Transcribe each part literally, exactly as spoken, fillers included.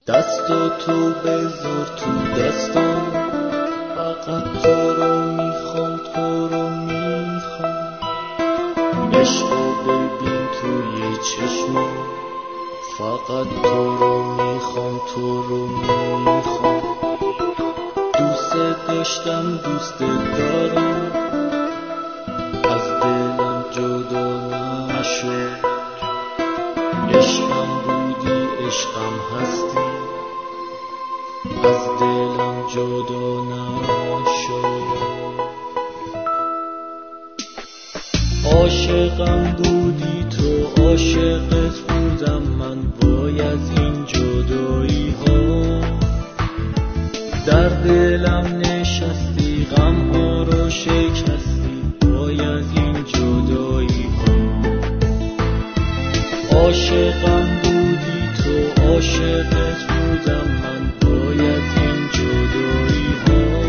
دستاتو بذار تو دستم، فقط تو رو میخوام، تو رو میخوام. عشقو ببین توی چشمم، فقط تو رو میخوام، تو رو میخوام. دوست داشتم، دوست دارم، از دلم جدا نشد. عشقم بودی، عشقم هستی، از دلم جدا نشد. عاشقم بودی تو، عاشقت بودم من، وای از این جدایی ها. در دلم نشستی، غم ها رو شکستی، وای از این جدایی ها. عاشقم بودی تو، عاشقت بودم من، وای از این جدایی ها.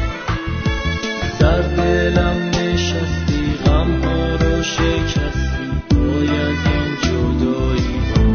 در دلم نشستی، غم ها رو شکستی، وای از این جدایی ها.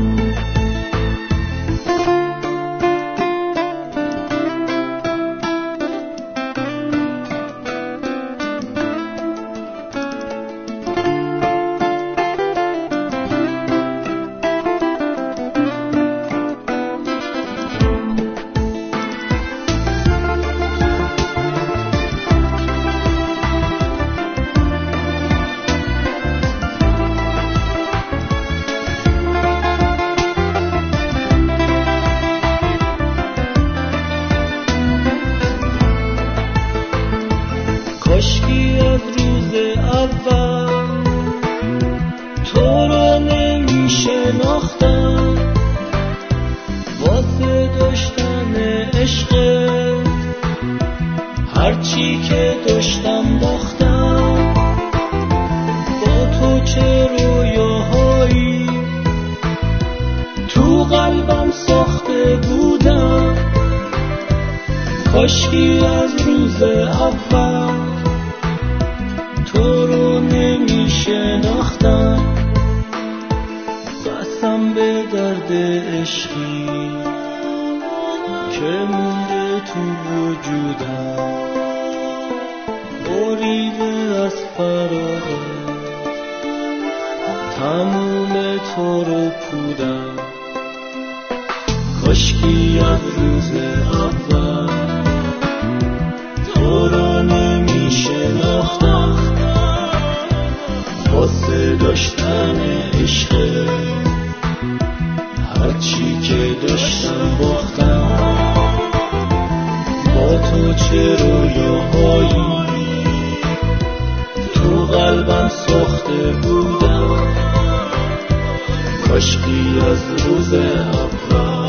کاشکی از روز اول تو رو نمی شناختم، واسه داشتن عشقت هرچی که داشتم باختم. با تو چه رویاهایی تو قلبم ساخته بودم. کاشکی از روز اول تو رو نمی شناختم. قسم به درد عشقی که مونده تو وجودم، بریده از فراغت تموم تو رو پودم. کاشکی از روز اول تو رو نمی شناختم، واسه داشتن عشق هرچی که داشتم باختم. با تو چه رویاهایی تو قلبم ساخته بودم. کاشکی از روز اول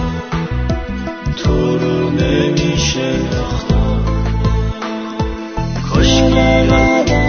تو رو نمی شناختم. کاشکی